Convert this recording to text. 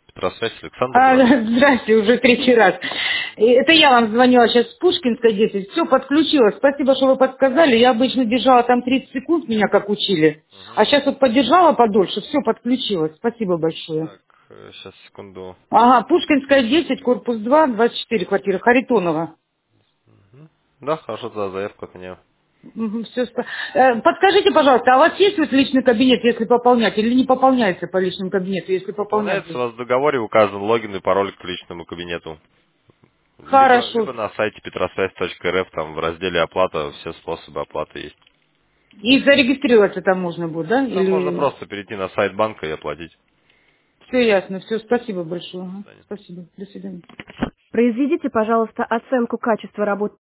Петросвязь, Александр звонит. Здрасте, уже третий раз. Это я вам звонила сейчас с Пушкинской 10. Все, подключилось. Спасибо, что вы подсказали. Я обычно держала там 30 секунд, меня как учили. А Мгм. сейчас вот подержала подольше. Все, подключилось. Спасибо большое. Так, сейчас, секунду. Ага, Пушкинская 10, корпус 2, 24, квартира Харитонова. Мгм. Да, хорошо, за заявку от меня. Все, подскажите, пожалуйста, а у вас есть вот личный кабинет, если пополнять, или не пополняется по личному кабинету, если пополнять? Пополняется, у вас в договоре указан логин и пароль к личному кабинету. Хорошо. Либо на сайте petrosвязь.рф, там в разделе оплата, все способы оплаты есть. И зарегистрироваться там можно будет, да? Там можно Или просто перейти на сайт банка и оплатить. все ясно, все, спасибо большое. До Ага. свидания. Спасибо. До свидания. Произведите, пожалуйста, оценку качества работы.